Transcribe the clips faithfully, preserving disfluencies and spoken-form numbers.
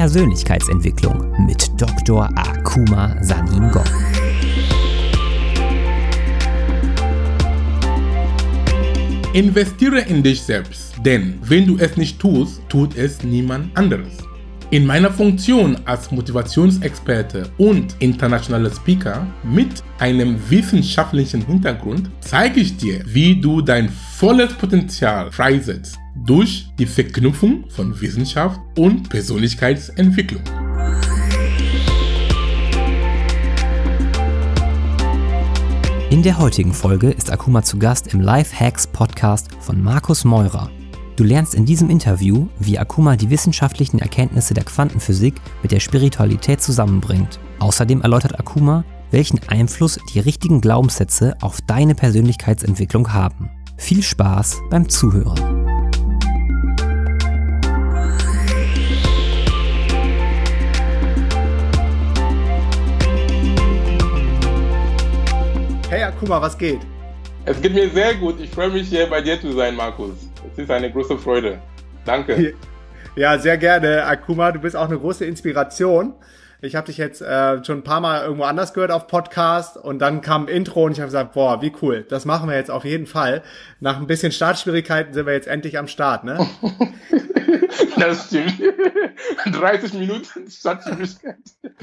Persönlichkeitsentwicklung mit Doktor Akuma Saningong. Investiere in dich selbst, denn wenn du es nicht tust, tut es niemand anderes. In meiner Funktion als Motivationsexperte und internationaler Speaker mit einem wissenschaftlichen Hintergrund zeige ich dir, wie du dein volles Potenzial freisetzt durch die Verknüpfung von Wissenschaft und Persönlichkeitsentwicklung. In der heutigen Folge ist Akuma zu Gast im Life Hacks Podcast von Markus Meurer. Du lernst in diesem Interview, wie Akuma die wissenschaftlichen Erkenntnisse der Quantenphysik mit der Spiritualität zusammenbringt. Außerdem erläutert Akuma, welchen Einfluss die richtigen Glaubenssätze auf deine Persönlichkeitsentwicklung haben. Viel Spaß beim Zuhören. Hey Akuma, was geht? Es geht mir sehr gut. Ich freue mich, hier bei dir zu sein, Markus. Es ist eine große Freude. Danke. Ja, sehr gerne, Akuma. Du bist auch eine große Inspiration. Ich habe dich jetzt äh, schon ein paar Mal irgendwo anders gehört auf Podcast und dann kam ein Intro und ich habe gesagt, boah, wie cool. Das machen wir jetzt auf jeden Fall. Nach ein bisschen Startschwierigkeiten sind wir jetzt endlich am Start, ne? Das stimmt. dreißig Minuten Startschwierigkeiten.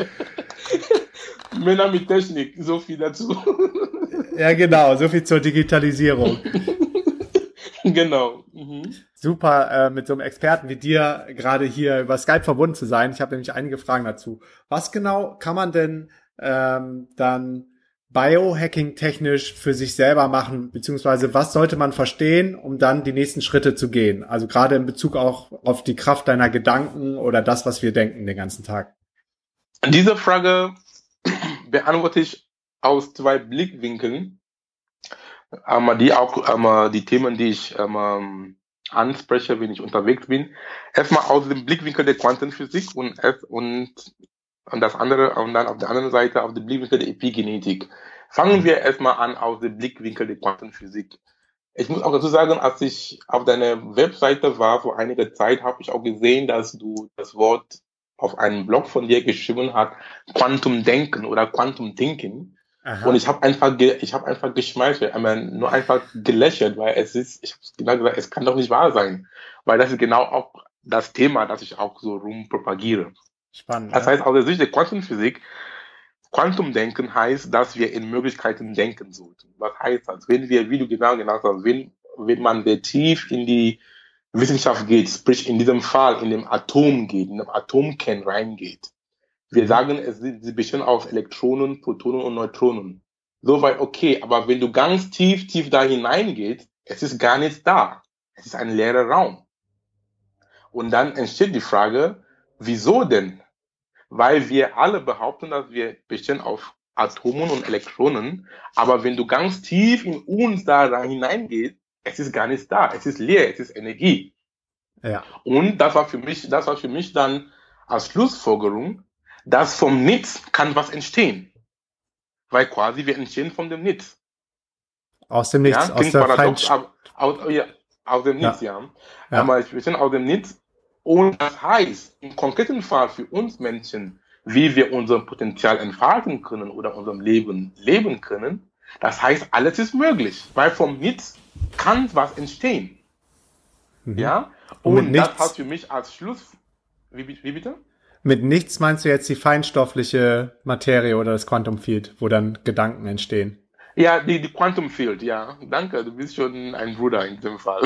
Männer mit Technik, so viel dazu. Ja, genau, so viel zur Digitalisierung. Genau. Mhm. Super, äh, mit so einem Experten wie dir gerade hier über Skype verbunden zu sein. Ich habe nämlich einige Fragen dazu. Was genau kann man denn ähm, dann Biohacking-technisch für sich selber machen, beziehungsweise was sollte man verstehen, um dann die nächsten Schritte zu gehen? Also gerade in Bezug auch auf die Kraft deiner Gedanken oder das, was wir denken den ganzen Tag. Diese Frage beantworte ich aus zwei Blickwinkeln. Ähm, die auch ähm, die Themen, die ich ähm, anspreche, wenn ich unterwegs bin. Erstmal aus dem Blickwinkel der Quantenphysik und, und, und das andere, und dann auf der anderen Seite auf dem Blickwinkel der Epigenetik. Fangen wir erstmal an aus dem Blickwinkel der Quantenphysik. Ich muss auch dazu sagen, als ich auf deiner Webseite war vor einiger Zeit, habe ich auch gesehen, dass du das Wort auf einem Blog von dir geschrieben hast, Quantum Denken oder Quantum Thinking. Aha. Und ich habe einfach, ge- ich habe einfach geschmeichelt, einmal nur einfach gelächelt, weil es ist, ich habe genau gesagt, es kann doch nicht wahr sein, weil das ist genau auch das Thema, das ich auch so rum propagiere. Spannend. Das ja? heißt, aus der Sicht der Quantenphysik, Quantumdenken heißt, dass wir in Möglichkeiten denken sollten. Was heißt das? Wenn wir, wie du genau genannt hast, wenn, wenn man sehr tief in die Wissenschaft geht, sprich in diesem Fall in dem Atom geht, in dem Atomkern reingeht. Wir sagen, es sie bestehen aus Elektronen, Protonen und Neutronen. Soweit okay, aber wenn du ganz tief, tief da hineingehst, es ist gar nichts da. Es ist ein leerer Raum. Und dann entsteht die Frage, wieso denn? Weil wir alle behaupten, dass wir bestehen aus Atomen und Elektronen, aber wenn du ganz tief in uns da hineingehst, es ist gar nichts da. Es ist leer, es ist Energie. Ja. Und das war für mich, das war für mich dann als Schlussfolgerung, dass vom Nichts kann was entstehen. Weil quasi wir entstehen von dem Nichts. Aus dem Nichts, ja, aus der paradox, Feinst- aber, aus, ja, aus dem Nichts, ja. ja. ja. Aber wir sind aus dem Nichts. Und das heißt, im konkreten Fall für uns Menschen, wie wir unser Potenzial entfalten können oder unserem Leben leben können, das heißt, alles ist möglich. Weil vom Nichts kann was entstehen. Mhm. Ja. Und, Und das hat für mich als Schluss, wie, wie bitte? Mit nichts meinst du jetzt die feinstoffliche Materie oder das Quantum Field, wo dann Gedanken entstehen? Ja, die, die Quantum Field, ja. Danke, du bist schon ein Bruder in dem Fall.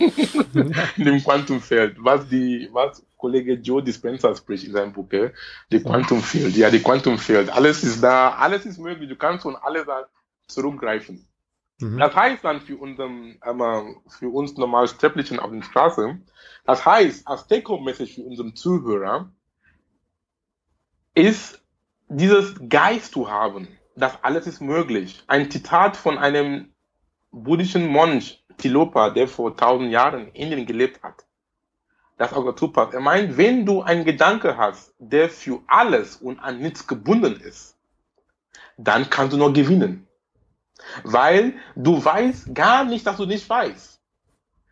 In dem Quantum Field. Was die, was Kollege Joe Dispenza spricht in seinem Buch, die Quantum Field. Ja, die Quantum Field. Alles ist da, alles ist möglich. Du kannst von alles zurückgreifen. Mhm. Das heißt dann für unseren, ähm, für uns normal Sterblichen auf der Straße, das heißt, als Take-Home-Message für unseren Zuhörer, ist dieses Geist zu haben, dass alles ist möglich. Ein Zitat von einem buddhischen Mönch, Tilopa, der vor tausend Jahren in Indien gelebt hat, das auch dazu passt. Er meint, wenn du einen Gedanke hast, der für alles und an nichts gebunden ist, dann kannst du nur gewinnen. Weil du weißt gar nicht, dass du nicht weißt.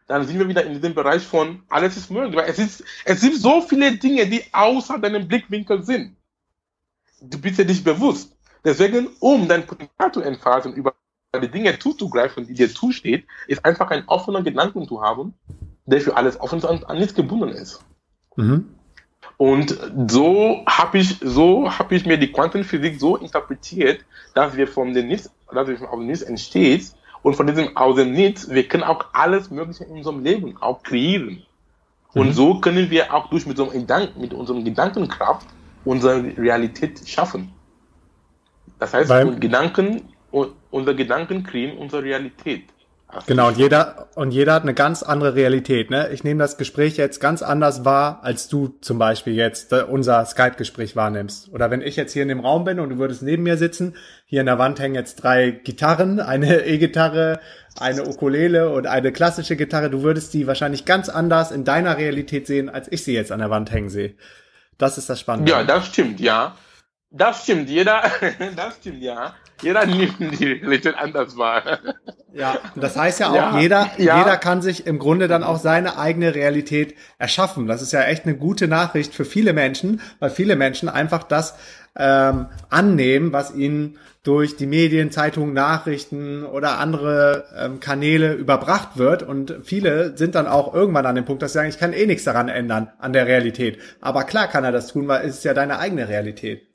dann sind wir wieder in diesem Bereich von alles ist möglich. Weil es ist, es sind so viele Dinge, die außer deinem Blickwinkel sind. Du bist dir nicht bewusst. Deswegen, um dein Potenzial zu entfalten, über die Dinge zuzugreifen, die dir zusteht, ist einfach ein offener Gedanken zu haben, der für alles offen ist und an nichts gebunden ist. Mhm. Und so habe ich, so habe ich mir die Quantenphysik so interpretiert, dass wir vom Nichts, dass wir aus dem Nichts entsteht und von diesem aus dem Nichts, wir können auch alles Mögliche in unserem Leben auch kreieren. Mhm. Und so können wir auch durch mit, so einem Gedanken, mit unserem Gedankenkraft unsere Realität schaffen. Das heißt, Weil, Gedanken, unsere Gedanken kreieren unsere Realität. Genau, und jeder, und jeder hat eine ganz andere Realität, ne? Ich nehme das Gespräch jetzt ganz anders wahr, als du zum Beispiel jetzt äh, unser Skype-Gespräch wahrnimmst. Oder wenn ich jetzt hier in dem Raum bin und du würdest neben mir sitzen, hier in der Wand hängen jetzt drei Gitarren, eine E-Gitarre, eine Ukulele und eine klassische Gitarre. Du würdest die wahrscheinlich ganz anders in deiner Realität sehen, als ich sie jetzt an der Wand hängen sehe. Das ist das Spannende. Ja, das stimmt, ja. Das stimmt, jeder, das stimmt, ja. Jeder nimmt die Realität anders wahr. Ja, das heißt ja auch, ja, jeder, ja. jeder kann sich im Grunde dann auch seine eigene Realität erschaffen. Das ist ja echt eine gute Nachricht für viele Menschen, weil viele Menschen einfach das ähm, annehmen, was ihnen durch die Medien, Zeitungen, Nachrichten oder andere ähm, Kanäle überbracht wird. Und viele sind dann auch irgendwann an dem Punkt, dass sie sagen, ich kann eh nichts daran ändern, an der Realität. Aber klar kann er das tun, weil es ist ja deine eigene Realität.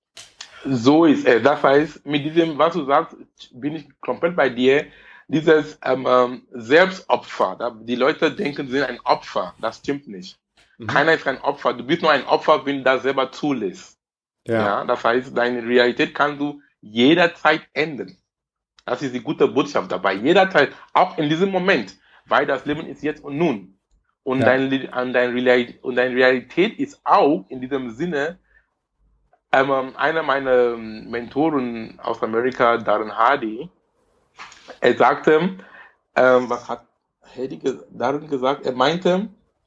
So ist es. Das heißt, mit diesem, was du sagst, bin ich komplett bei dir. Dieses ähm, Selbstopfer. Da, die Leute denken, sie sind ein Opfer. Das stimmt nicht. Mhm. Keiner ist ein Opfer. Du bist nur ein Opfer, wenn du das selber zulässt. Ja. Ja, das heißt, deine Realität kannst du jederzeit ändern. Das ist die gute Botschaft dabei. Jederzeit, auch in diesem Moment, weil das Leben ist jetzt und nun. Und, ja. dein, und, dein Realität, und deine Realität ist auch in diesem Sinne. Ähm, einer meiner Mentoren aus Amerika, Darren Hardy, er sagte, ähm, was hat Hardy Darren gesagt? Er meinte,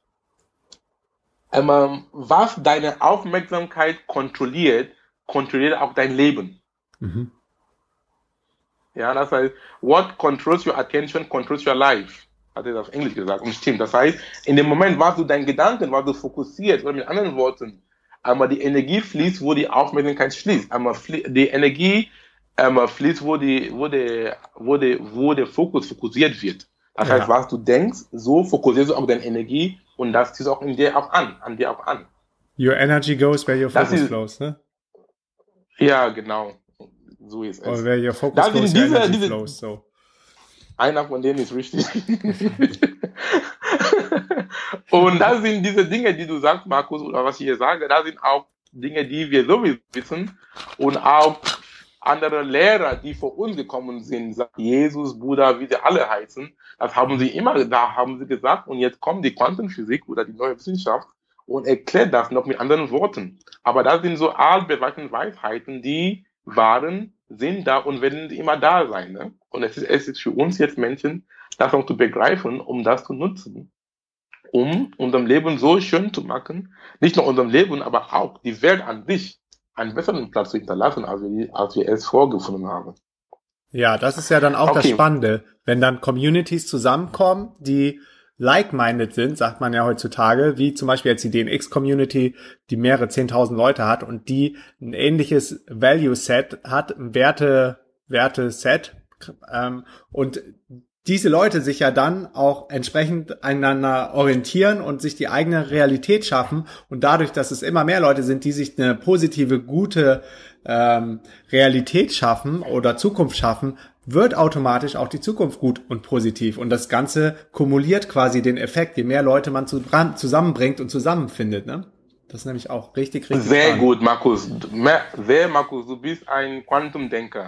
ähm, was deine Aufmerksamkeit kontrolliert, kontrolliert auch dein Leben. Mhm. Ja, das heißt, what controls your attention controls your life. Hat er auf Englisch gesagt und stimmt. Das heißt, in dem Moment, was du deinen Gedanken, was du fokussierst, oder mit anderen Worten, aber die Energie fließt, wo die Aufmerksamkeit fließt. Aber die Energie ähm, fließt, wo, die, wo, der, wo, der, wo der Fokus fokussiert wird. Das ja. heißt, was du denkst, so fokussierst du auch deine Energie und das ziehst auch in dir auch an, an dir auch an. Your energy goes where your focus ist, flows, ne? Ja, genau. So ist es. Or where your focus goes, diese, your energy diese, flows, so. Einer von denen ist richtig. Und das sind diese Dinge, die du sagst, Markus, oder was ich hier sage, das sind auch Dinge, die wir sowieso wissen und auch andere Lehrer, die vor uns gekommen sind, Jesus, Buddha, wie sie alle heißen, das haben sie immer, da haben sie gesagt, und jetzt kommt die Quantenphysik oder die neue Wissenschaft und erklärt das noch mit anderen Worten. Aber das sind so altbewährte Weisheiten, die waren, sind da und werden immer da sein. Ne? Und es ist, es ist für uns jetzt Menschen, das auch zu begreifen, um das zu nutzen, um unserem Leben so schön zu machen, nicht nur unserem Leben, aber auch die Welt an sich einen besseren Platz zu hinterlassen, als wir, als wir es vorgefunden haben. Ja, das ist ja dann auch okay. Das Spannende, wenn dann Communities zusammenkommen, die like-minded sind, sagt man ja heutzutage, wie zum Beispiel jetzt die D N X-Community, die mehrere zehntausend Leute hat und die ein ähnliches Value-Set hat, ein Werte, Werte-Set, ähm, und diese Leute sich ja dann auch entsprechend einander orientieren und sich die eigene Realität schaffen und dadurch, dass es immer mehr Leute sind, die sich eine positive, gute ähm, Realität schaffen oder Zukunft schaffen, wird automatisch auch die Zukunft gut und positiv und das Ganze kumuliert quasi den Effekt, je mehr Leute man zusammenbringt und zusammenfindet, ne? Das ist nämlich auch richtig, richtig Sehr spannend. gut, Markus. Sehr, Markus, du bist ein Quantumdenker.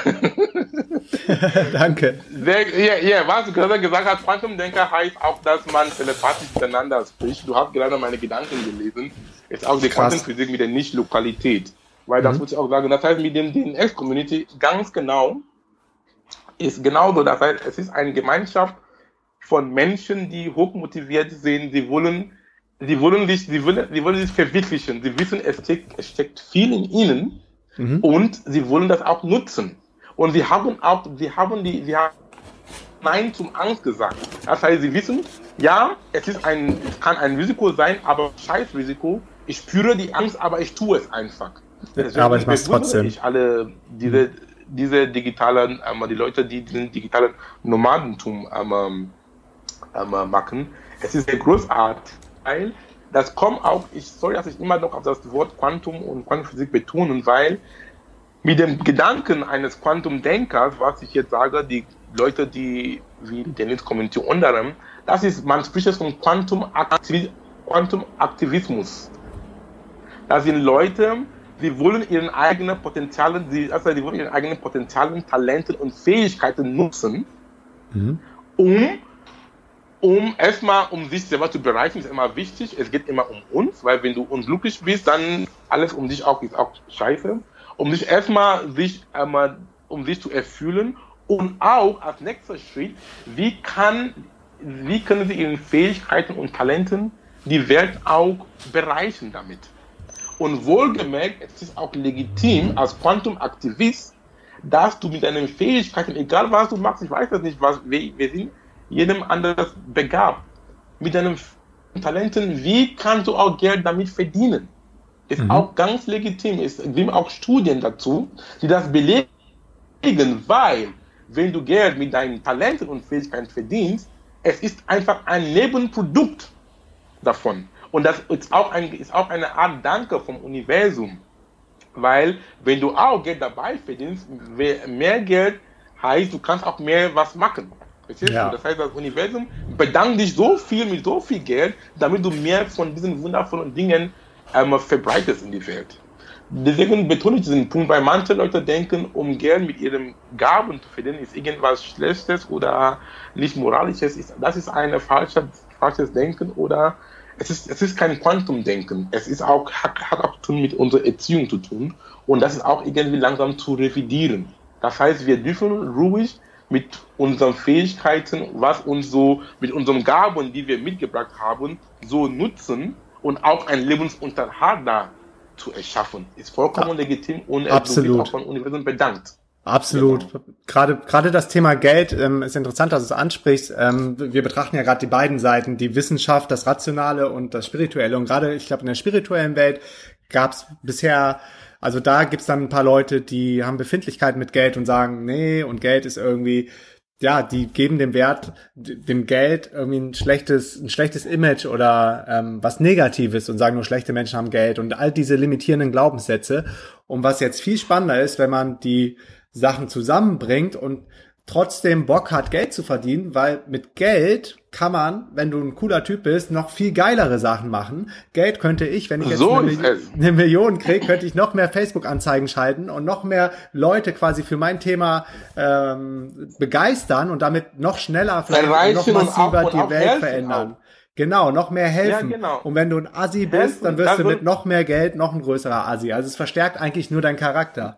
Danke. Sehr, ja, ja, was du gerade gesagt hast, Quantumdenker heißt auch, dass man telepathisch miteinander spricht. Du hast gerade meine Gedanken gelesen. Ist auch die Quantenphysik mit der Nicht-Lokalität. Weil das mhm. muss ich auch sagen. Das heißt, mit dem D N X-Community ganz genau ist genauso. Das heißt, es ist eine Gemeinschaft von Menschen, die hochmotiviert sind. Sie wollen Sie wollen sich, sie wollen, sie wollen sich verwirklichen. Sie wissen, es steckt, es steckt viel in ihnen mhm. und sie wollen das auch nutzen. Und sie haben auch, sie haben die, sie haben Nein zum Angst gesagt. Das heißt, sie wissen, ja, es ist ein, es kann ein Risiko sein, aber scheiß Risiko. Ich spüre die Angst, aber ich tue es einfach. Deswegen aber ich mache es trotzdem. Ich alle diese, diese digitalen, ähm, die Leute, die diesen digitalen Nomadentum ähm, ähm, machen. Es ist sehr großartig, weil das kommt auch, ich sorry, dass ich immer noch auf das Wort Quantum und Quantenphysik betonen, weil mit dem Gedanken eines Quantumdenkers, was ich jetzt sage, die Leute, die wie Dennis kommentieren, unter das ist, man spricht es von Quantum-Aktiv- Quantum-Aktivismus. Das sind Leute, die wollen ihren eigenen Potenzialen, die, also die wollen ihren eigenen Potenzialen, Talenten und Fähigkeiten nutzen, mhm. um, um erstmal, um sich selber zu bereichern, ist immer wichtig. Es geht immer um uns, weil wenn du unglücklich bist, dann alles um dich auch ist auch scheiße. Um sich erstmal sich einmal, um sich zu erfüllen und auch als nächster Schritt, wie kann, wie können sie ihren Fähigkeiten und Talenten die Welt auch bereichern damit. Und wohlgemerkt, es ist auch legitim als Quantum-Aktivist, dass du mit deinen Fähigkeiten, egal was du machst, ich weiß das nicht, was, wir, wir sind jedem anders begabt, mit deinen Talenten, wie kannst du auch Geld damit verdienen? Ist mhm. auch ganz legitim. Es gibt auch Studien dazu, die das belegen, weil wenn du Geld mit deinen Talenten und Fähigkeiten verdienst, es ist einfach ein Nebenprodukt davon. Und das ist auch, ein, ist auch eine Art Danke vom Universum. Weil wenn du auch Geld dabei verdienst, mehr Geld heißt, du kannst auch mehr was machen. Ja. Das heißt, das Universum bedankt dich so viel mit so viel Geld, damit du mehr von diesen wundervollen Dingen ähm, verbreitest in die Welt. Deswegen betone ich diesen Punkt, weil manche Leute denken, um Geld mit ihren Gaben zu verdienen, ist irgendwas Schlechtes oder nicht Moralisches. Das ist ein falsches, falsches Denken oder es ist, es ist kein Quantumdenken. Es ist auch, hat, hat auch zu tun mit unserer Erziehung zu tun und das ist auch irgendwie langsam zu revidieren. Das heißt, wir dürfen ruhig mit unseren Fähigkeiten, was uns so, mit unseren Gaben, die wir mitgebracht haben, so nutzen und auch einen Lebensunterhalt da zu erschaffen. Ist vollkommen ja. legitim und es wird auch vom Universum bedankt. Absolut. Genau. Gerade gerade das Thema Geld ähm, ist interessant, dass du es ansprichst. Ähm, wir betrachten ja gerade die beiden Seiten, die Wissenschaft, das Rationale und das Spirituelle. Und gerade, ich glaube, in der spirituellen Welt gab es bisher, also da gibt's dann ein paar Leute, die haben Befindlichkeiten mit Geld und sagen, nee, und Geld ist irgendwie, ja, die geben dem Wert, dem Geld irgendwie ein schlechtes, ein schlechtes Image oder ähm, was Negatives und sagen nur, schlechte Menschen haben Geld und all diese limitierenden Glaubenssätze. Und was jetzt viel spannender ist, wenn man die Sachen zusammenbringt und trotzdem Bock hat, Geld zu verdienen, weil mit Geld kann man, wenn du ein cooler Typ bist, noch viel geilere Sachen machen. Geld könnte ich, wenn ich jetzt so eine, Mil- eine Million kriege, könnte ich noch mehr Facebook-Anzeigen schalten und noch mehr Leute quasi für mein Thema ähm, begeistern und damit noch schneller, vielleicht noch massiver die Welt verändern. Auch. Genau, noch mehr helfen. Ja, genau. Und wenn du ein Assi bist, helfen, dann wirst dann du mit noch mehr Geld noch ein größerer Assi. Also es verstärkt eigentlich nur deinen Charakter.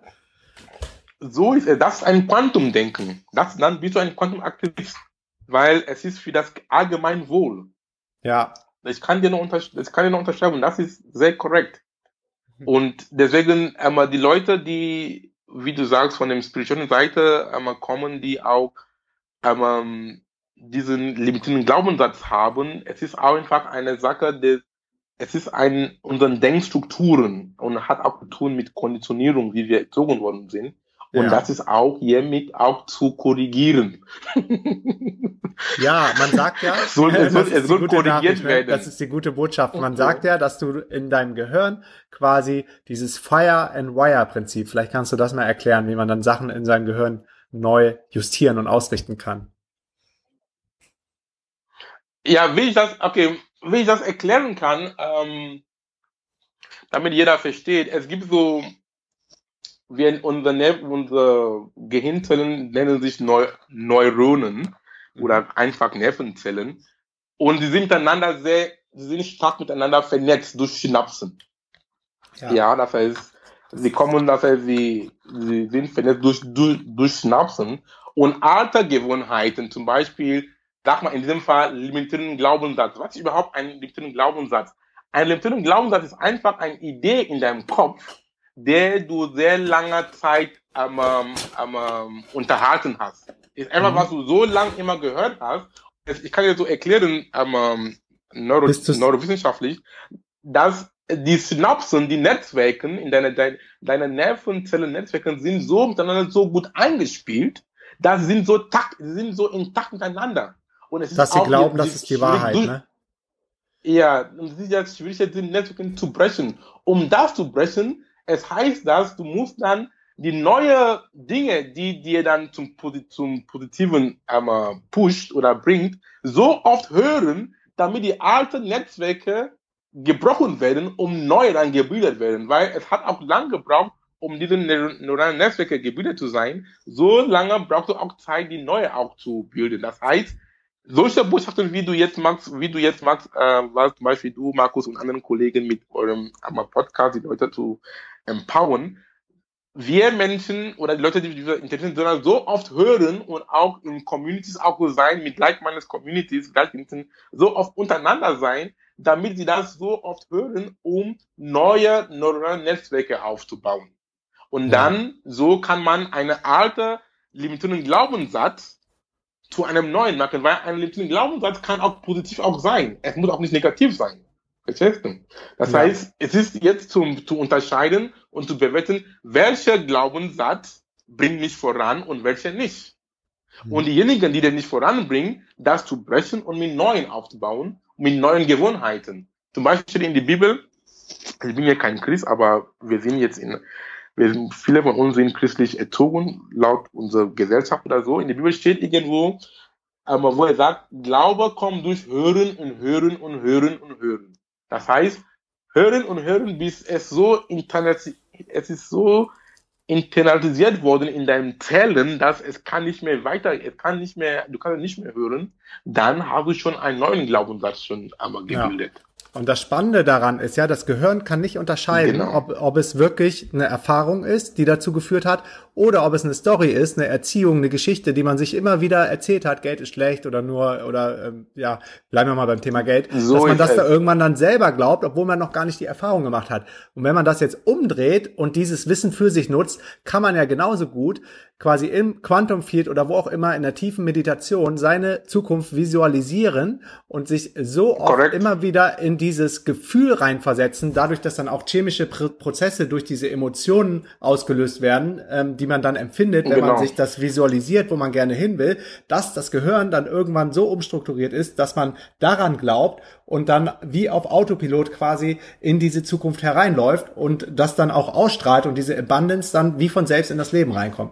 So ist es. Das ist ein Quantumdenken. Das, dann bist du ein Quantumaktivist, weil es ist für das Allgemeinwohl. Ja. Ich kann dir noch, unter, ich kann dir noch unterschreiben. Das ist sehr korrekt. Und deswegen, ähm, die Leute, die, wie du sagst, von der spirituellen Seite ähm, kommen, die auch ähm, diesen limitierenden Glaubenssatz haben, es ist auch einfach eine Sache des, es ist ein, unseren Denkstrukturen und hat auch zu tun mit Konditionierung, wie wir erzogen worden sind. Und ja. das ist auch hiermit auch zu korrigieren. Ja, man sagt ja, soll, es soll, es soll korrigiert werden. Das ist die gute Botschaft. Man okay. sagt ja, dass du in deinem Gehirn quasi dieses Fire and Wire Prinzip, vielleicht kannst du das mal erklären, wie man dann Sachen in seinem Gehirn neu justieren und ausrichten kann. Ja, wie ich das, okay, wie ich das erklären kann, ähm, damit jeder versteht, es gibt so, wir, unsere, Nerv, unsere Gehirnzellen nennen sich Neu Neuronen oder einfach Nervenzellen und sie sind miteinander sehr, sie sind stark miteinander vernetzt durch Synapsen. Ja, ja das heißt, sie kommen, das heißt, sie, sie sind vernetzt durch, durch, durch Synapsen und alte Gewohnheiten, zum Beispiel, sag mal in diesem Fall, limitierenden Glaubenssatz. Was ist überhaupt ein limitierender Glaubenssatz? Ein limitierender Glaubenssatz ist einfach eine Idee in deinem Kopf, der du sehr lange Zeit ähm, ähm, unterhalten hast. Ist einfach, mhm. was du so lange immer gehört hast. Ich kann dir so erklären, ähm, neuro, neurowissenschaftlich, dass die Synapsen, die Netzwerke in deiner, deine, deine Nervenzellen-Netzwerke sind so miteinander so gut eingespielt, dass sie sind so takt, sie sind so intakt miteinander. Und es ist dass sie auch glauben, das ist die Wahrheit, durch, ne? Ja, und es ist jetzt schwierig, die Netzwerke zu brechen. Um das zu brechen, es heißt, dass du musst dann die neuen Dinge, die dir dann zum, zum Positiven ähm, pusht oder bringt, so oft hören, damit die alten Netzwerke gebrochen werden, um neue dann gebildet werden. Weil es hat auch lange gebraucht, um diese neuralen Netzwerke gebildet zu sein. So lange brauchst du auch Zeit, die neue auch zu bilden. Das heißt, solche Botschaften, wie du jetzt machst, wie du jetzt machst, äh, was zum Beispiel du, Markus und anderen Kollegen mit eurem Podcast, die Leute zu empowern, wir Menschen oder die Leute, die diese Intelligenz so oft hören und auch in Communities auch so sein, mit like-minded Communities, so oft untereinander sein, damit sie das so oft hören, um neue neurale Netzwerke aufzubauen. Und ja. dann, so kann man eine alte, limitierenden Glaubenssatz zu einem neuen machen, weil ein limitierender Glaubenssatz kann auch positiv auch sein. Es muss auch nicht negativ sein. Verstehst du? Das ja. heißt, es ist jetzt zum, zu unterscheiden und zu bewerten, welcher Glaubenssatz bringt mich voran und welcher nicht. Mhm. Und diejenigen, die den nicht voranbringen, das zu brechen und mit neuen aufzubauen, mit neuen Gewohnheiten. Zum Beispiel in der Bibel, ich bin ja kein Christ, aber wir sind jetzt in, wir sind, viele von uns sind christlich erzogen, laut unserer Gesellschaft oder so. In der Bibel steht irgendwo, aber wo er sagt, Glaube kommt durch Hören und Hören und Hören und Hören. Das heißt, hören und hören, bis es so internalisiert, es ist so internalisiert worden in deinen Zellen, dass es kann nicht mehr weiter, es kann nicht mehr, du kannst nicht mehr hören, dann habe ich schon einen neuen Glaubenssatz schon einmal gebildet. Ja. Und das Spannende daran ist ja, das Gehirn kann nicht unterscheiden, genau. ob, ob es wirklich eine Erfahrung ist, die dazu geführt hat, oder ob es eine Story ist, eine Erziehung, eine Geschichte, die man sich immer wieder erzählt hat, Geld ist schlecht oder nur, oder ähm, ja, bleiben wir mal beim Thema Geld, so dass man das es. da irgendwann dann selber glaubt, obwohl man noch gar nicht die Erfahrung gemacht hat. Und wenn man das jetzt umdreht und dieses Wissen für sich nutzt, kann man ja genauso gut quasi im Quantum Field oder wo auch immer in der tiefen Meditation seine Zukunft visualisieren und sich so oft Correct. immer wieder in dieses Gefühl reinversetzen, dadurch, dass dann auch chemische Pr- Prozesse durch diese Emotionen ausgelöst werden, ähm, die man dann empfindet, wenn genau. man sich das visualisiert, wo man gerne hin will, dass das Gehirn dann irgendwann so umstrukturiert ist, dass man daran glaubt und dann wie auf Autopilot quasi in diese Zukunft hereinläuft und das dann auch ausstrahlt und diese Abundance dann wie von selbst in das Leben reinkommt.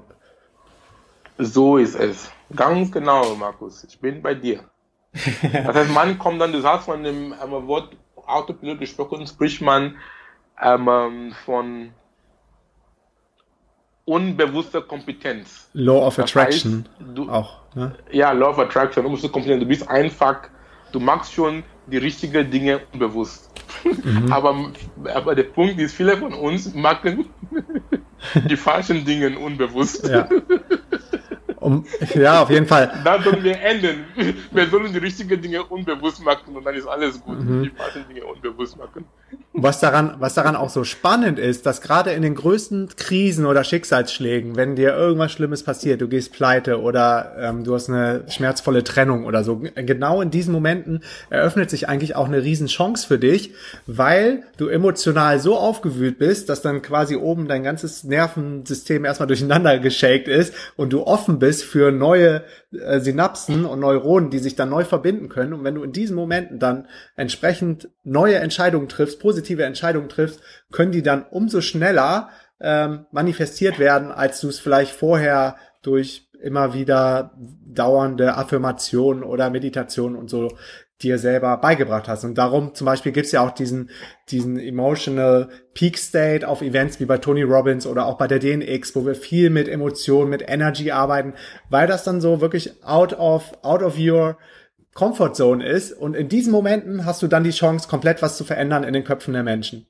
So ist es. Ganz genau, Markus. Ich bin bei dir. Das heißt, man kommt dann, du hast von dem ähm, Wort Autopilot gesprochen, spricht man ähm, von unbewusster Kompetenz. Law of Attraction das heißt, du, auch. Ne? Ja, Law of Attraction, unbewusste Kompetenz. Du bist einfach, du machst schon die richtigen Dinge unbewusst. Mhm. aber, aber der Punkt ist, viele von uns machen die falschen Dinge unbewusst. Ja. Um, ja, auf jeden Fall. Da sollen wir enden. Wir sollen die richtigen Dinge unbewusst machen und dann ist alles gut. Mhm. Die falschen Dinge unbewusst machen. Was daran, was daran auch so spannend ist, dass gerade in den größten Krisen oder Schicksalsschlägen, wenn dir irgendwas Schlimmes passiert, du gehst pleite oder ähm, du hast eine schmerzvolle Trennung oder so, genau in diesen Momenten eröffnet sich eigentlich auch eine Riesenchance für dich, weil du emotional so aufgewühlt bist, dass dann quasi oben dein ganzes Nervensystem erstmal durcheinander geshakt ist und du offen bist für neue äh, Synapsen und Neuronen, die sich dann neu verbinden können. Und wenn du in diesen Momenten dann entsprechend neue Entscheidungen triffst, positive Entscheidungen triffst, können die dann umso schneller ähm, manifestiert werden, als du es vielleicht vorher durch immer wieder dauernde Affirmationen oder Meditationen und so dir selber beigebracht hast. Und darum zum Beispiel gibt's ja auch diesen diesen Emotional Peak State auf Events wie bei Tony Robbins oder auch bei der D N X, wo wir viel mit Emotionen, mit Energy arbeiten, weil das dann so wirklich out of out of your Comfort Zone ist. Und in diesen Momenten hast du dann die Chance, komplett was zu verändern in den Köpfen der Menschen.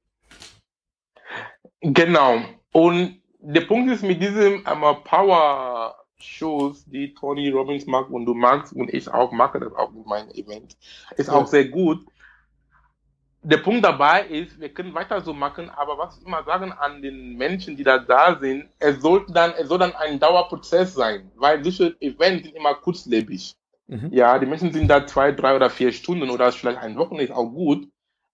Genau. Und der Punkt ist mit diesem um, Power Shows, die Tony Robbins mag und du magst und ich auch mache das auch mit meinem Event, ist ja. auch sehr gut. der Punkt dabei ist, wir können weiter so machen, aber was ich immer sagen an den Menschen, die da da sind, es soll dann, es soll dann ein Dauerprozess sein, weil solche Events sind immer kurzlebig. Mhm. Ja, die Menschen sind da zwei, drei oder vier Stunden oder vielleicht ein Wochenende ist auch gut,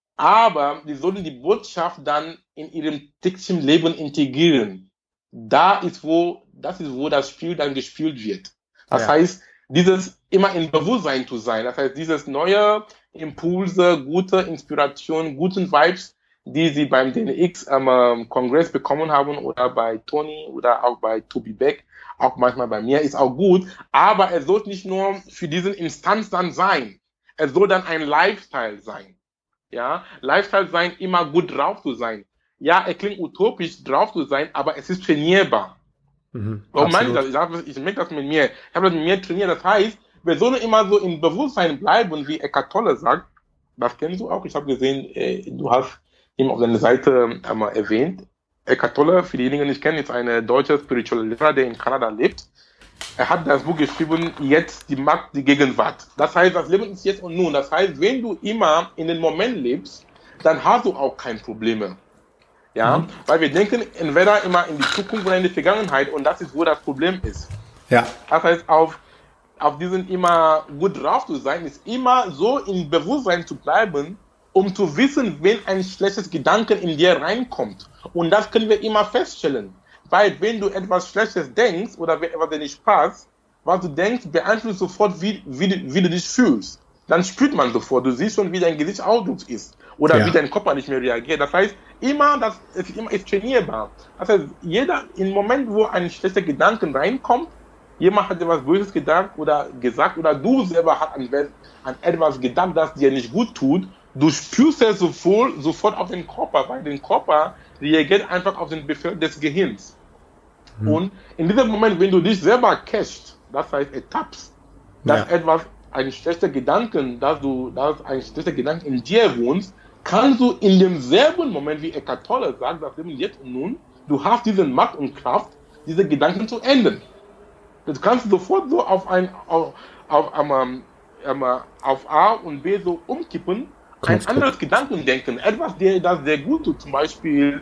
aber die sollen die Botschaft dann in ihrem täglichen Leben integrieren. Da ist wo, das ist wo das Spiel dann gespielt wird. Das ja. heißt, dieses immer im Bewusstsein zu sein, das heißt, dieses neue Impulse, gute Inspiration, guten Vibes, die sie beim D N X-Kongress ähm, bekommen haben oder bei Tony oder auch bei Tobi Beck, auch manchmal bei mir, ist auch gut. Aber es soll nicht nur für diesen Instanz dann sein. Es soll dann ein Lifestyle sein. Ja, Lifestyle sein, immer gut drauf zu sein. Ja, es klingt utopisch, drauf zu sein, aber es ist trainierbar. Mhm, Warum meine ich das? Ich, sag, ich merke das mit mir. Ich habe das mit mir trainiert. Das heißt, wir sollen immer so im Bewusstsein bleiben, wie Eckhart Tolle sagt. Das kennst du auch. Ich habe gesehen, äh, du hast ihn auf deiner Seite einmal erwähnt. Eckhart Tolle, für diejenigen, die nicht kennen, ist eine deutsche Spiritual Lehrer, der in Kanada lebt. Er hat das Buch geschrieben, jetzt die Macht, die Gegenwart. Das heißt, das Leben ist jetzt und nun. Das heißt, wenn du immer in den Moment lebst, dann hast du auch keine Probleme. Ja, mhm. Weil wir denken entweder immer in die Zukunft oder in die Vergangenheit und das ist, wo das Problem ist. Ja. Das heißt, auf, auf diesen immer gut drauf zu sein, ist immer so im Bewusstsein zu bleiben, um zu wissen, wenn ein schlechtes Gedanke in dir reinkommt. Und das können wir immer feststellen. Weil wenn du etwas Schlechtes denkst oder wenn etwas dir nicht passt, was du denkst, beeinflusst sofort, wie, wie, wie du dich fühlst. Dann spürt man sofort, du siehst schon, wie dein Gesichtsausdruck ist. Oder ja. wie dein Körper nicht mehr reagiert. Das heißt, immer, das ist immer ist trainierbar. Das heißt, jeder, im Moment, wo ein schlechter Gedanke reinkommt, jemand hat etwas Böses gedacht oder gesagt, oder du selber hast an, an etwas gedacht, das dir nicht gut tut, du spürst es sofort, sofort auf den Körper, weil der Körper reagiert einfach auf den Befehl des Gehirns. Hm. Und in diesem Moment, wenn du dich selber catchst, das heißt ertappst, dass ja. etwas, ein schlechter Gedanken, dass du, dass ein schlechter Gedanke in dir wohnst, kannst du in demselben Moment, wie Eckhart Tolle sagt, das Leben jetzt und nun, du hast diese Macht und Kraft, diese Gedanken zu ändern. Das kannst du sofort so auf ein, auf, auf, um, um, auf A und B so umkippen, ein anderes Gedankendenken, etwas, der, das sehr gut tut, zum Beispiel,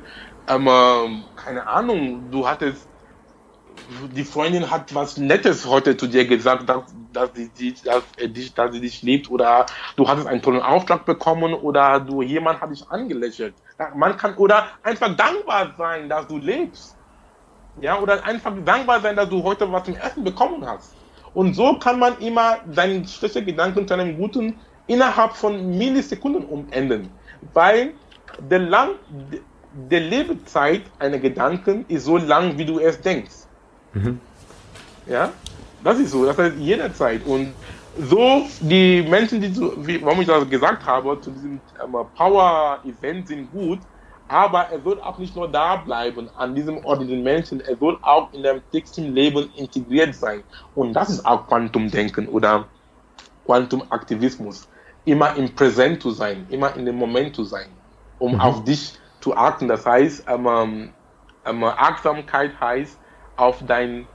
um, keine Ahnung, du hattest, die Freundin hat was Nettes heute zu dir gesagt, dass, dass, sie, dass, dass sie dich liebt, oder du hattest einen tollen Auftrag bekommen, oder du, jemand hat dich angelächelt. Man kann, oder einfach dankbar sein, dass du lebst. Ja, oder einfach dankbar sein, dass du heute was zum Essen bekommen hast. Und so kann man immer seinen schlechten Gedanken zu einem guten innerhalb von Millisekunden umenden. Weil der, lang, der Lebezeit einer Gedanken ist so lang, wie du es denkst. Mhm. Ja, das ist so, das heißt jederzeit. Und so die Menschen, die so, wie, warum ich das gesagt habe, zu diesem ähm, Power-Event sind gut, aber er soll auch nicht nur da bleiben an diesem Ort mit den Menschen, er soll auch in dem täglichen Leben integriert sein. Und das ist auch Quantumdenken oder Quantumaktivismus. Immer im Präsent zu sein, immer in dem Moment zu sein, um mhm. auf dich zu achten. Das heißt, ähm, ähm, Achtsamkeit heißt, auf dein,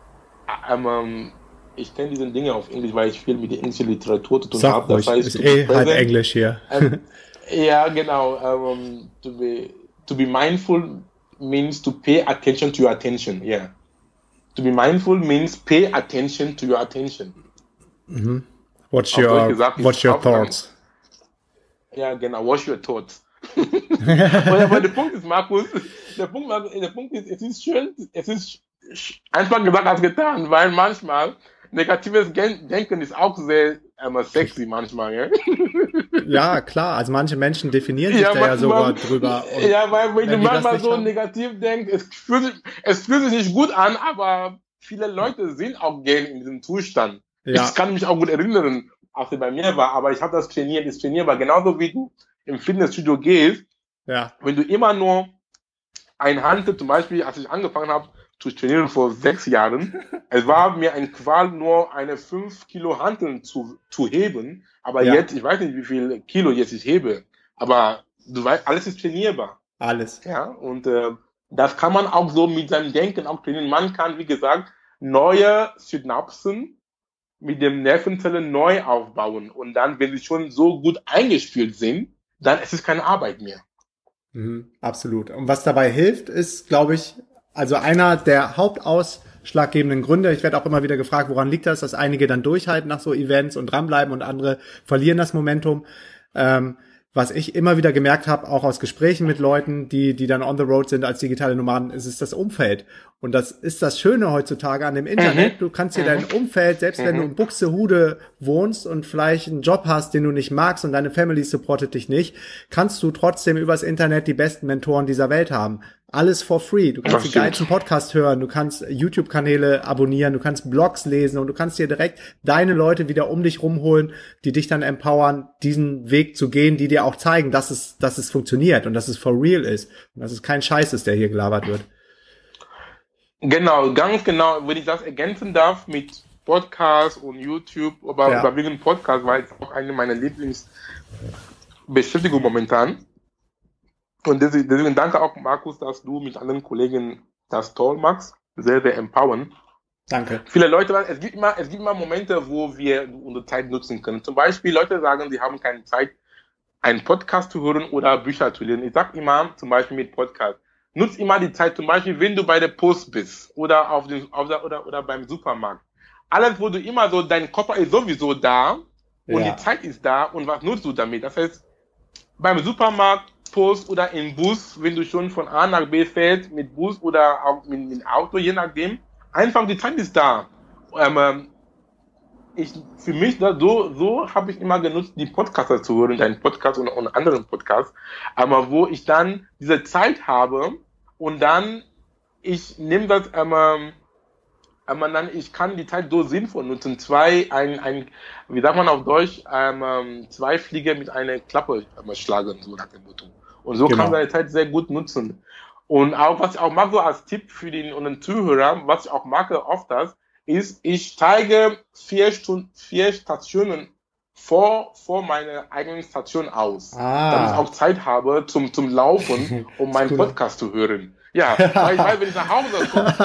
ähm, ich kenne diese Dinge auf Englisch, weil ich viel mit der englischen Literatur zu tun habe. Das heißt, ist eh halt Englisch hier. Ähm, ja, genau. Um, to be to be mindful means to pay attention to your attention. Yeah. To be mindful means pay attention to your attention. Mhm. What's your gesagt, What's your thoughts? Ja, genau. What's your thoughts? Aber der Punkt ist, Markus, der Punkt, der Punkt ist, es ist schön, es ist einfach gesagt als getan, weil manchmal negatives Denken ist auch sehr ähm, sexy manchmal. Ja? Ja, klar, also manche Menschen definieren sich ja, da ja sogar drüber. Und ja, weil wenn, wenn du manchmal so haben, negativ denkst, es fühlt, sich, es fühlt sich nicht gut an, aber viele Leute sind auch gerne in diesem Zustand. Ja. Ich kann mich auch gut erinnern, als er bei mir war, aber ich habe das trainiert, ist trainierbar, genauso wie du im Fitnessstudio gehst. Ja. Wenn du immer nur ein Hantel, zum Beispiel, als ich angefangen habe zu trainieren vor sechs Jahren, es war mir ein Qual, nur eine fünf Kilo Hanteln zu, zu heben, aber ja. jetzt, ich weiß nicht, wie viel Kilo jetzt ich hebe, aber du weißt, alles ist trainierbar. Alles. Ja, und äh, das kann man auch so mit seinem Denken auch trainieren. Man kann, wie gesagt, neue Synapsen mit dem Nervenzellen neu aufbauen und dann, wenn sie schon so gut eingespielt sind, dann ist es keine Arbeit mehr. Mhm, absolut. Und was dabei hilft, ist, glaube ich, also einer der hauptausschlaggebenden Gründe, ich werde auch immer wieder gefragt, woran liegt das, dass einige dann durchhalten nach so Events und dranbleiben und andere verlieren das Momentum. Ähm, was ich immer wieder gemerkt habe, auch aus Gesprächen mit Leuten, die die dann on the road sind als digitale Nomaden, ist es das Umfeld. Und das ist das Schöne heutzutage an dem Internet. Du kannst dir Mhm. dein Umfeld, selbst wenn Mhm. du in Buxtehude wohnst und vielleicht einen Job hast, den du nicht magst und deine Family supportet dich nicht, kannst du trotzdem übers Internet die besten Mentoren dieser Welt haben. Alles for free. Du kannst Das die stimmt. geilsten Podcasts hören, du kannst YouTube-Kanäle abonnieren, du kannst Blogs lesen und du kannst dir direkt deine Leute wieder um dich rumholen, die dich dann empowern, diesen Weg zu gehen, die dir auch zeigen, dass es, dass es funktioniert und dass es for real ist und dass es kein Scheiß ist, der hier gelabert wird. Genau, ganz genau. Wenn ich das ergänzen darf mit Podcast und YouTube, aber Ja. überwiegend Podcast, weil es auch eine meiner Lieblingsbeschäftigungen momentan. Und deswegen, deswegen danke auch, Markus, dass du mit anderen Kollegen das toll machst. Sehr, sehr empowern. Danke. Viele Leute, es gibt immer, es gibt immer Momente, wo wir unsere Zeit nutzen können. Zum Beispiel, Leute sagen, sie haben keine Zeit, einen Podcast zu hören oder Bücher zu lesen. Ich sage immer, zum Beispiel mit Podcast, nutz immer die Zeit, zum Beispiel, wenn du bei der Post bist oder auf dem, auf der, oder, oder beim Supermarkt. Alles, wo du immer so, dein Kopf ist sowieso da und Ja. die Zeit ist da und was nutzt du damit? Das heißt, beim Supermarkt, Post oder im Bus, wenn du schon von A nach B fährst, mit Bus oder auch mit, mit Auto, je nachdem, einfach die Zeit ist da. Ähm, ich, für mich, da, so, so habe ich immer genutzt, die Podcaster zu hören, deinen Podcast und, und anderen Podcasts, aber wo ich dann diese Zeit habe und dann, ich nehme das, ähm, aber dann, ich kann die Zeit so sinnvoll nutzen. Zwei, ein, ein, wie sagt man auf Deutsch, ähm, zwei Fliege mit einer Klappe ähm, schlagen, so nach dem Motto. Und so Genau. kann man seine Zeit sehr gut nutzen. Und auch, was ich auch mag, so als Tipp für den, und den Zuhörer, was ich auch mag oft das, ist, ich steige vier Stunden, vier Stationen vor, vor meiner eigenen Station aus. Ah. Damit ich auch Zeit habe zum, zum Laufen, um meinen cool. Podcast zu hören. Ja, weil, weil wenn ich nach Hause komme,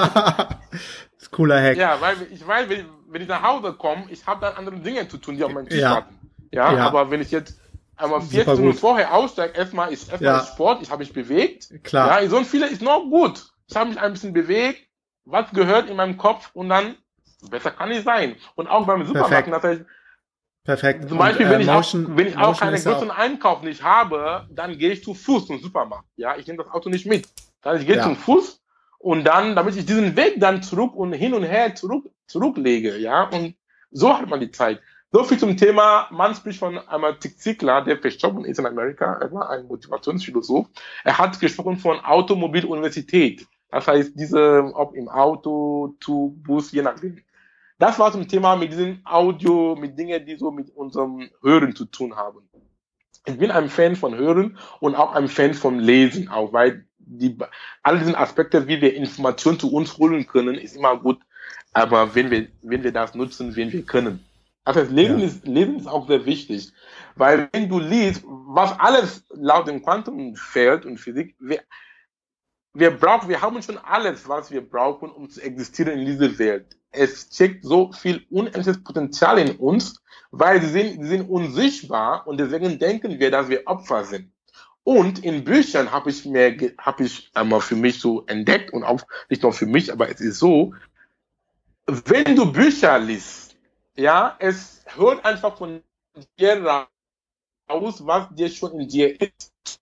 Das ist cooler Hack. ja, weil ich weiß, wenn ich, wenn ich nach Hause komme, ich habe dann andere Dinge zu tun, die auf meinem Tisch Ja. warten. Ja, Ja. aber wenn ich jetzt einmal vier Super Stunden gut. vorher aussteige, erstmal ist erstmal Ja. ist Sport, ich habe mich bewegt. Klar. Ja, so ein viele ist noch gut. Ich habe mich ein bisschen bewegt, was gehört in meinem Kopf und dann besser kann ich sein. Und auch beim Supermarkt, Perfekt. das heißt, Perfekt. zum Beispiel, Und, äh, wenn ich Motion, auch, wenn ich auch Motion keinen ist auch- größeren Einkauf nicht habe, dann gehe ich zu Fuß zum Supermarkt. Ja, ich nehme das Auto nicht mit. Dann ich gehe Ja. zum Fuß und dann, damit ich diesen Weg dann zurück und hin und her zurück, zurücklege, ja, und so hat man die Zeit. So viel zum Thema, man spricht von einem Zig Ziglar, der verstorben ist in Amerika, er war ein Motivationsphilosoph. Er hat gesprochen von Automobiluniversität. Das heißt, diese, ob im Auto, Zug, Bus, je nachdem. Das war zum Thema mit diesem Audio, mit Dingen, die so mit unserem Hören zu tun haben. Ich bin ein Fan von Hören und auch ein Fan von Lesen, auch weil die, all diese Aspekte, wie wir Informationen zu uns holen können, ist immer gut, aber wenn wir, wenn wir das nutzen, wenn wir können. Also das Lesen, Ja. ist, Lesen ist auch sehr wichtig, weil wenn du liest, was alles laut dem Quantenfeld und Physik, wir, wir brauchen, wir haben schon alles, was wir brauchen, um zu existieren in dieser Welt. Es steckt so viel unendliches Potenzial in uns, weil sie sind, sie sind unsichtbar und deswegen denken wir, dass wir Opfer sind. Und in Büchern habe ich mir, habe ich einmal für mich so entdeckt und auch nicht nur für mich, aber es ist so, wenn du Bücher liest, ja, es hört einfach von dir raus, was dir schon in dir ist.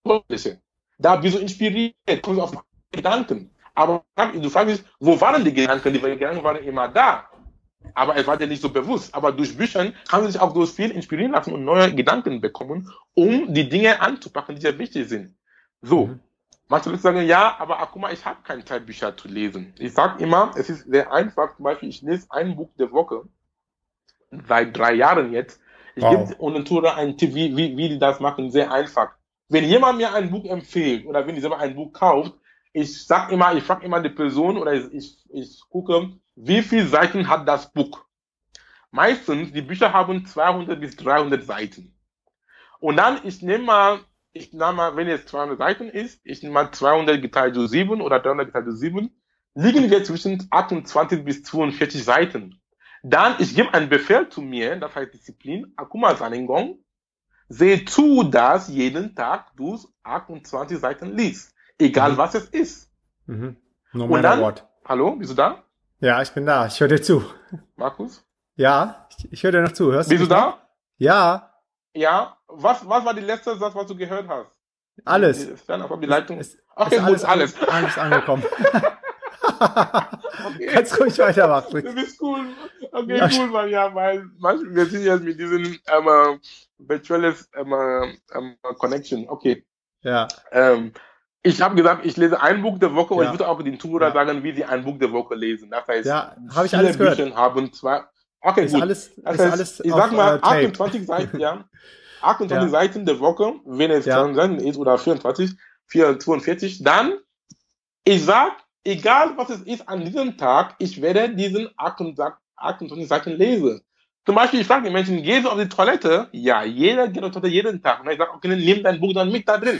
Da bist du inspiriert, kommst auf Gedanken. Aber du fragst dich, wo waren die Gedanken? Die Gedanken waren immer da. Aber es war dir nicht so bewusst. Aber durch Bücher kann man sich auch so viel inspirieren lassen und neue Gedanken bekommen, um die Dinge anzupacken, die sehr wichtig sind. So. Mhm. Manche Leute sagen, ja, aber ach, guck mal, ich habe keine Zeit, Bücher zu lesen. Ich sage immer, es ist sehr einfach. Zum Beispiel, ich lese ein Buch der Woche. Seit drei Jahren jetzt. Ich Wow. gebe und tue einen Tipp, wie, wie, wie die das machen. Sehr einfach. Wenn jemand mir ein Buch empfiehlt oder wenn ich selber ein Buch kauft, ich sag immer, ich frage immer die Person oder ich, ich, ich gucke, wie viele Seiten hat das Buch? Meistens, die Bücher haben zweihundert bis dreihundert Seiten. Und dann, ich nehme mal, ich nehme mal, wenn es zweihundert Seiten ist, ich nehme mal zweihundert geteilt durch sieben oder dreihundert geteilt durch sieben, liegen wir zwischen achtundzwanzig bis zweiundvierzig Seiten. Dann, ich gebe einen Befehl zu mir, das heißt Disziplin, Akuma Saningong. Seh zu, dass jeden Tag du achtundzwanzig Seiten liest. Egal Mhm. was es ist. Mhm. No Und matter dann, what. hallo, bist du da? Ja, ich bin da. Ich höre dir zu. Markus? Ja, ich, ich höre dir noch zu. Hörst Bist du du mich da? noch? Ja, Ja. Was, was war die letzte Satz, was du gehört hast? alles. Ist dann auf die Leitung. Es, Okay, ist gut, alles, alles. an- alles angekommen. Okay. Kannst ruhig weitermachen. Du bist cool. Okay, Ja, cool, Mann, ja, weil manchmal, wir sind jetzt mit diesem ähm, äh, virtuelles ähm, äh, ähm, Connection. Okay. Ja, Ähm, ich habe gesagt, ich lese ein Buch der Woche und Ja. ich würde auch den Zuhörer Ja. sagen, wie sie ein Buch der Woche lesen. Das heißt, ja, habe ich viele alles gehört. Bücher haben zwei. Okay, Ist gut. alles, Das ist heißt, alles ich auf sag mal äh, Tape. achtundzwanzig Seiten, ja. achtundzwanzig Ja. Seiten der Woche, wenn es Ja. zwanzig Seiten ist, oder vierundzwanzig, vierundzwanzig, dann, ich sag, egal was es ist an diesem Tag, ich werde diesen achtundzwanzig Seiten lesen. Zum Beispiel, ich frage die Menschen, gehst du auf die Toilette? Ja, jeder geht auf die Toilette jeden Tag. Und ich sage, okay, nimm dein Buch dann mit da drin.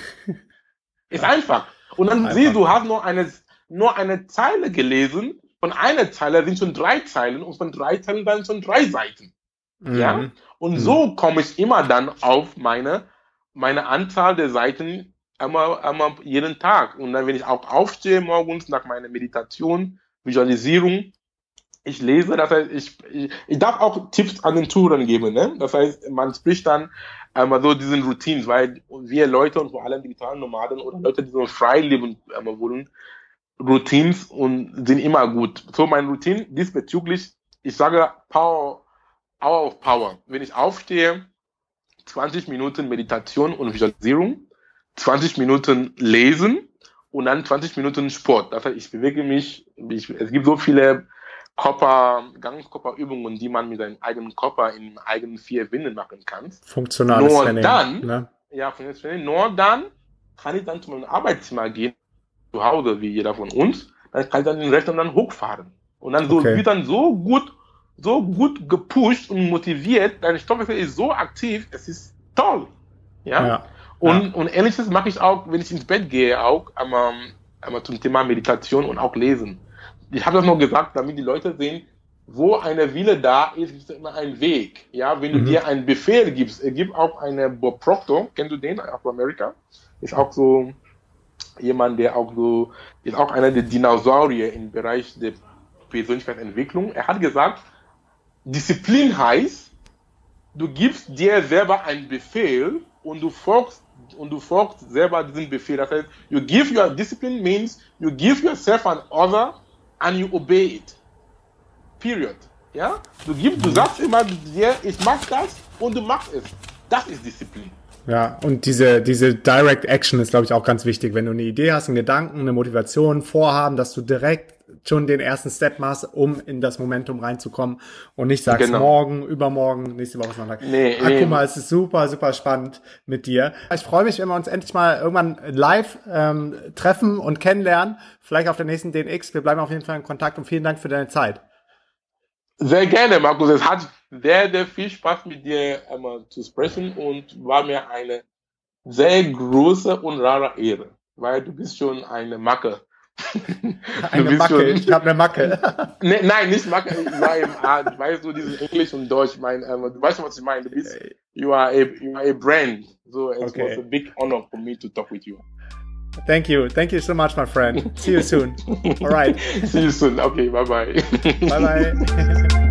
Ist Ja. einfach. Und dann Einfach. siehst du, du hast nur eine, nur eine Zeile gelesen. Von einer Zeile sind schon drei Zeilen und von drei Zeilen dann schon drei Seiten. Ja? Mhm. Und Mhm. so komme ich immer dann auf meine, meine Anzahl der Seiten einmal, einmal jeden Tag. Und dann, wenn ich auch aufstehe morgens nach meiner Meditation, Visualisierung, ich lese, das heißt, ich, ich, ich darf auch Tipps an den Zuhörern geben, ne? Das heißt, man spricht dann einmal so diesen Routines, weil wir Leute und vor allem digitalen Nomaden oder Leute, die so frei leben einmal wollen, Routines und sind immer gut. So mein Routine diesbezüglich, ich sage Power, Hour of Power. Wenn ich aufstehe, zwanzig Minuten Meditation und Visualisierung, zwanzig Minuten Lesen und dann zwanzig Minuten Sport. Das heißt, ich bewege mich, ich, es gibt so viele Körper, Ganzkörperübungen, die man mit seinem eigenen Körper in eigenen vier Wänden machen kann. Funktionales Nur Training. dann, Ne? Ja, funktionales Training, nur dann kann ich dann zu meinem Arbeitszimmer gehen, zu Hause, wie jeder von uns, dann kann ich dann den Rechner dann hochfahren. Und dann so, Okay. wird dann so gut, so gut gepusht und motiviert, dein Stoffwechsel ist so aktiv, es ist toll. Ja? Ja. Und, Ja. und ähnliches mache ich auch, wenn ich ins Bett gehe, auch einmal, einmal zum Thema Meditation und auch Lesen. Ich habe das noch gesagt, damit die Leute sehen, wo eine Wille da ist, ist immer ein Weg. Ja, wenn du Mhm. dir einen Befehl gibst, es gibt auch einen Bob Proctor, kennst du den, aus Amerika? Ist auch so jemand, der auch so, ist auch einer der Dinosaurier im Bereich der Persönlichkeitsentwicklung. Er hat gesagt, Disziplin heißt, du gibst dir selber einen Befehl und du folgst und du folgst selber diesen Befehl. Das heißt, you give your discipline means you give yourself an order and you obey it. Period. Ja? Du gibst, du sagst immer dir, ich mach das und du machst es. Das ist Disziplin. Ja, und diese, diese Direct Action ist, glaube ich, auch ganz wichtig. Wenn du eine Idee hast, einen Gedanken, eine Motivation, Vorhaben, dass du direkt schon den ersten Step machst, um in das Momentum reinzukommen und nicht sagst, Genau. morgen, übermorgen, nächste Woche Sonntag. Nee, Ah, nee. guck mal, es ist super, super spannend mit dir. Ich freue mich, wenn wir uns endlich mal irgendwann live ähm, treffen und kennenlernen. Vielleicht auf der nächsten D N X. Wir bleiben auf jeden Fall in Kontakt und vielen Dank für deine Zeit. Sehr gerne, Markus. Es hat sehr, sehr viel Spaß mit dir einmal zu sprechen und war mir eine sehr große und rare Ehre, weil du bist schon eine Macke. Eine bist Macke, schon- ich habe eine Macke. Ne, nein, nicht Macke, ich meine, ah, weißt du, dieses Englisch und Deutsch, ich meine, ähm, du weißt schon, was ich meine. Du bist, you are a, you are a brand. So it Okay. was a big honor for me to talk with you. Thank you. Thank you so much, my friend. See you soon. All right. See you soon. Okay, bye bye. Bye bye.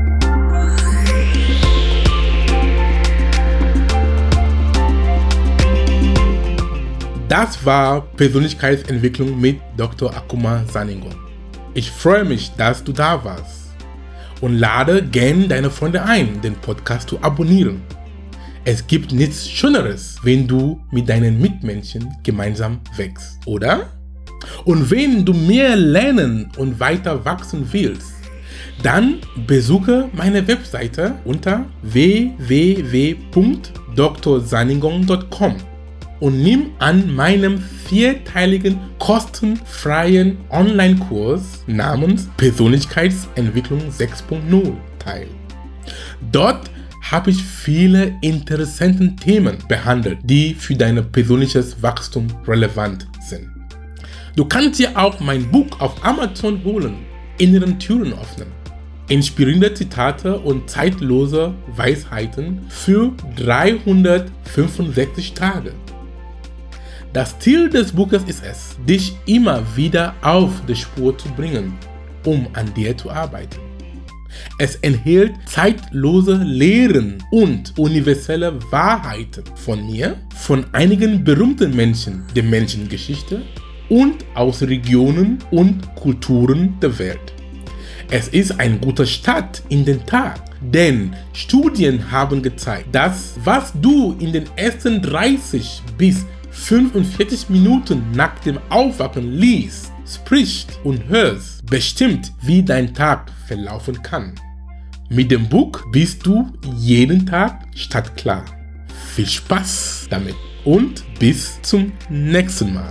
Das war Persönlichkeitsentwicklung mit Doktor Akuma Saningo. Ich freue mich, dass du da warst und lade gerne deine Freunde ein, den Podcast zu abonnieren. Es gibt nichts Schöneres, wenn du mit deinen Mitmenschen gemeinsam wächst, oder? Und wenn du mehr lernen und weiter wachsen willst, dann besuche meine Webseite unter w w w punkt d r saningon punkt com und nimm an meinem vierteiligen kostenfreien Online-Kurs namens Persönlichkeitsentwicklung sechs punkt null teil. Dort habe ich viele interessante Themen behandelt, die für dein persönliches Wachstum relevant sind. Du kannst dir auch mein Buch auf Amazon holen, Inneren Türen öffnen. Inspirierende Zitate und zeitlose Weisheiten für dreihundertfünfundsechzig Tage. Das Ziel des Buches ist es, dich immer wieder auf die Spur zu bringen, um an dir zu arbeiten. Es enthält zeitlose Lehren und universelle Wahrheiten von mir, von einigen berühmten Menschen der Menschengeschichte und aus Regionen und Kulturen der Welt. Es ist ein guter Start in den Tag, denn Studien haben gezeigt, dass was du in den ersten dreißig bis fünfundvierzig Minuten nach dem Aufwachen liest, sprichst und hörst, bestimmt, wie dein Tag verlaufen kann. Mit dem Buch bist du jeden Tag startklar. Viel Spaß damit und bis zum nächsten Mal.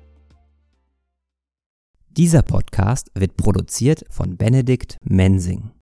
Dieser Podcast wird produziert von Benedikt Mensing.